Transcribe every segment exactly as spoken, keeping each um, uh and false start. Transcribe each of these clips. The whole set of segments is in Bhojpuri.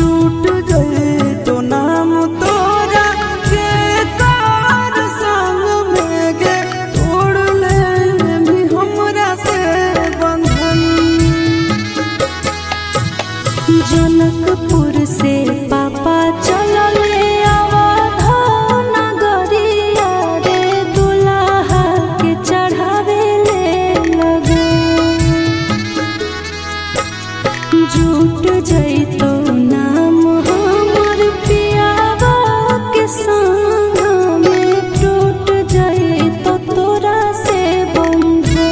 टूट गए तो नाम तोरा के कार संग में गे तोड़ ले भी हमरा से बंधन। जनकपुर से पापा चलले अवध नगरिया रे दुल्हा के चढ़ावे ले लगे। जुट जइतो नाम हमर पियावा के संग में टूट जइतो तोरा से बंधन।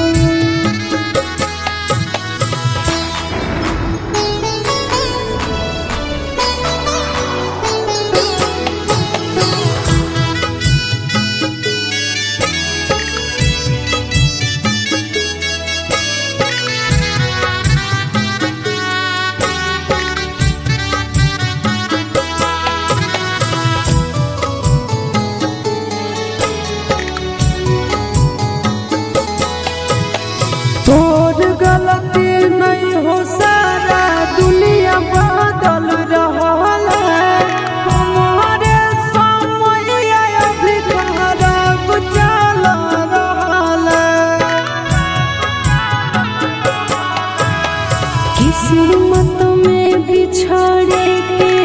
तोर गलती नहीं हो सारा दुनिया बदल रहल है। हमारे समय अभी खराब चल रहल है। किस्मत में बिछड़े के